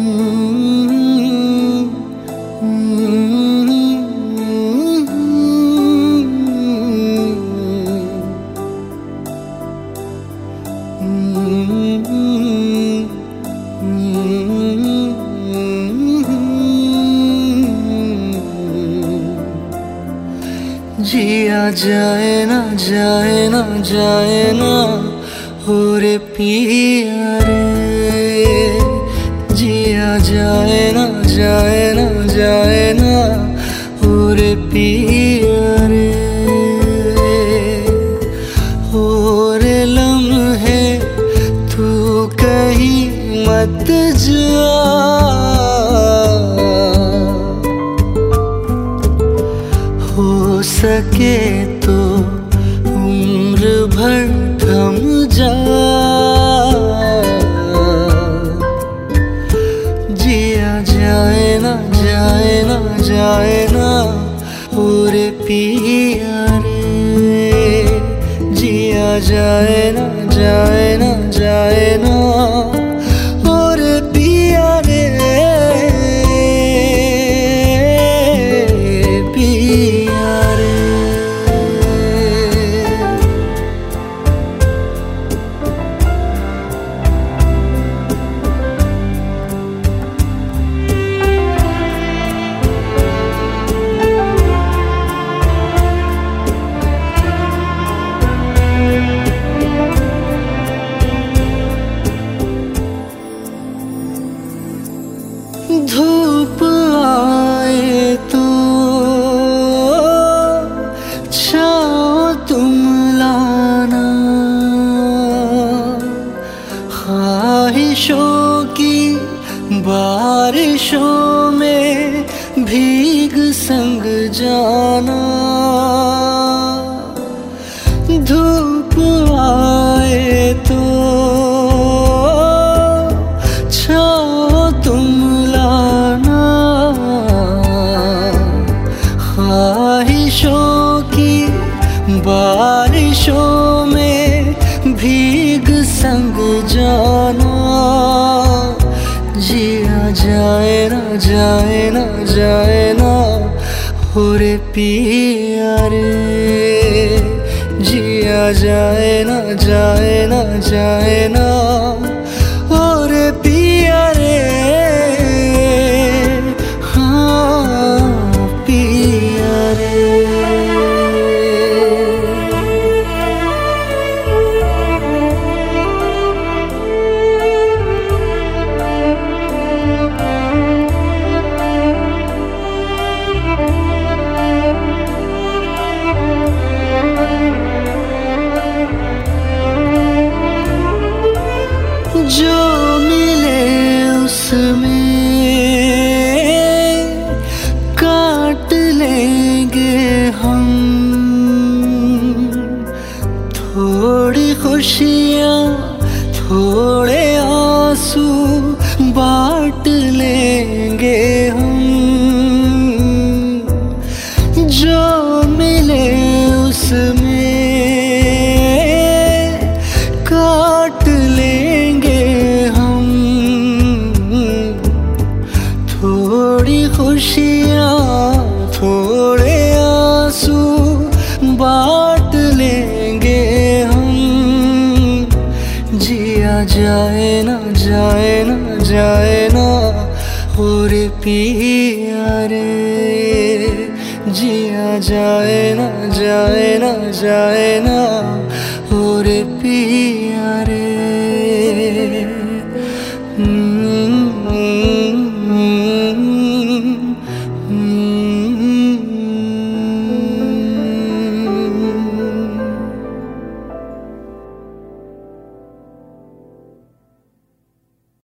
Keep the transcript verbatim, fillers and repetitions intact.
जिया जाए ना जाए ना जाए ना हो रे पिया रे, जिया जाए ना जाए ना जाए ना हो रे पिया रे। हो रे लम्हे तू कहीं मत जा, हो सके तो उम्र भर थम जा। जिया जाए ना जाए ना जाए ना हो रे पिया रे, जिया जाए ना जाए ना जाए ना हो रे पिया रे, पिया रे। धूप आए तो छाओ तुम लाना, ख्वाहिशों की बारिशों में भीग संग जाना। धूप आए तो छाओ तुम लाना, ख्वाहिशों की बारिशों में भीग संग जाना। जिया जाए ना जाए ना जाए ना हो रे पिया रे, जिया जाए ना जाए ना जाए ना हो रे पिया रे, हाँ पिया रे। जो मिले उसमें काट लेंगे हम, थोड़ी खुशियाँ थोड़े आंसू बांट लेंगे हम। जो मिले उसमें काट लेंगे हम, थोड़ी खुशियाँ थोड़े आंसू बांट लेंगे हम। जिया जाए ना जाए ना जाए ना हो रे पिया रे, जिया जाए ना जाए ना जाए ना हो रे पिया रे।